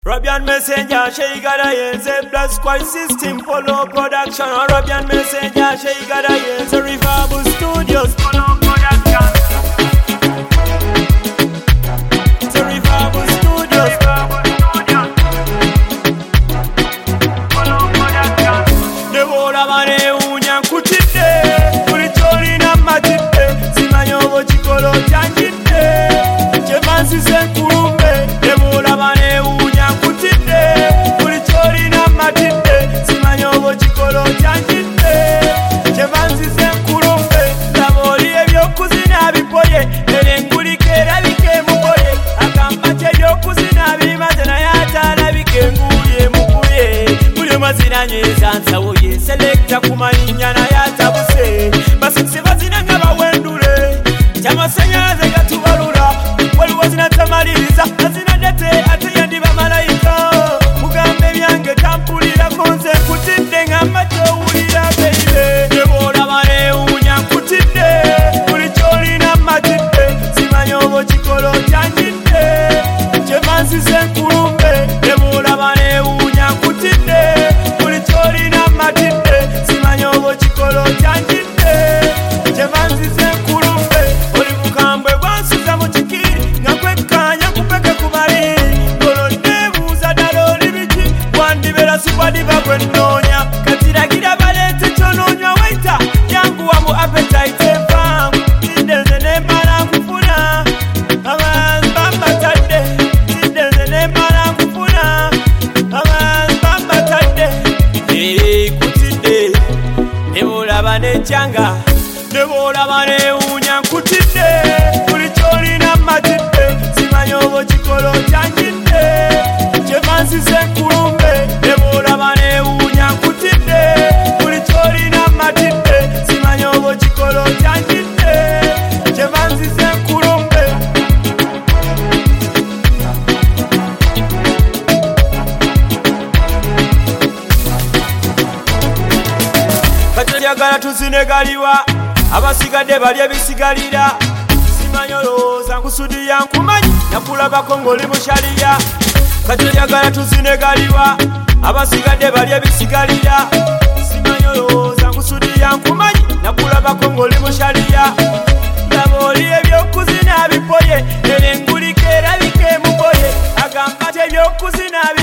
Arabian Messenger, Sheikara Yenze, Blast Squad System, Polo Production. Arabian Messenger, Sheikara Yenze, Reverb Studios, Polo Production. The Reverb Studios, Polo Production. The Wora Mane Unya Kutite, Puritori na Matite, Simanyovo Chikolo Chanjite, Chemansi Senkurumbe, The Wora Mane Unya Kutite, Puritori na Matite, Simanyovo Chikolo Chanjite, Chemansi Senkurumbe, Tabori Ebyokuzina Bipoye, Nerengurikera Bikemukoye, Akampache Byokuzina Bimatana Yatala Bikenguriye Mukuye, Buli mazina nyeza nsawoye, Selecta kumanya na yatabuse, Basiksi bazina ngabawendule, Chamasanyalaze gatubalula, Waliwo zinatamaliza, Azina dete ate yandi bamalayika, Mugambe byange tampulira konze nkutidde ng'amata owulira baby. Debora Mane Unya nkutidde, buli ky'olina mmatidde, simanyi oba kikolo kyanjidde, kyemansize nkulumbe. Debora Mane Unya nkutidde, buli ky'olina mmatidde, simanyi oba kikolo kyanjidde, kyemansize nkulumbe. Oli bukambwe bwansuza mu kikiri, nga kwekkaanya kupeke ku bali, ngolo neebuuza ddala oli biki, wandibera sibadiba gwe nnoonya, katiragira baleete ky'onoonywa waita, yanguwa mu appetite enfamu, tidde nze ne mmala nkufuna, abantu bambatadde, tidde nze ne mmala nkufuna, abantu bambatadde. Kutidde ne bw'olaba n'ejjanga, ne bw'olaba n'ewuunya nkutidde, buli ky'olina mmatidde, simanyi oba kikolo kyanjidde, kyemansize nkulumbe. Ne bw'olaba n'ewuunya nkutidde, buli ky'olina mmatidde, simanyi oba kikolo kyanjidde, kyemansize nkulumbe. Katulyagala tuzinegaliwa, abasigadde balya bisigalira, simanyi olowooza nkusudiya nkumanyi, nakulabako ng'oli mushaliya. Katulyagala tuzinegaliwa, abasigadde balya bisigalira, simanyi olowooza nkusudiya nkumanyi, nakulabako ng'oli mushaliya. Laba oli ebyokuzina bipoye, nerengulika erabika emugoye, agamba te ebyokuzina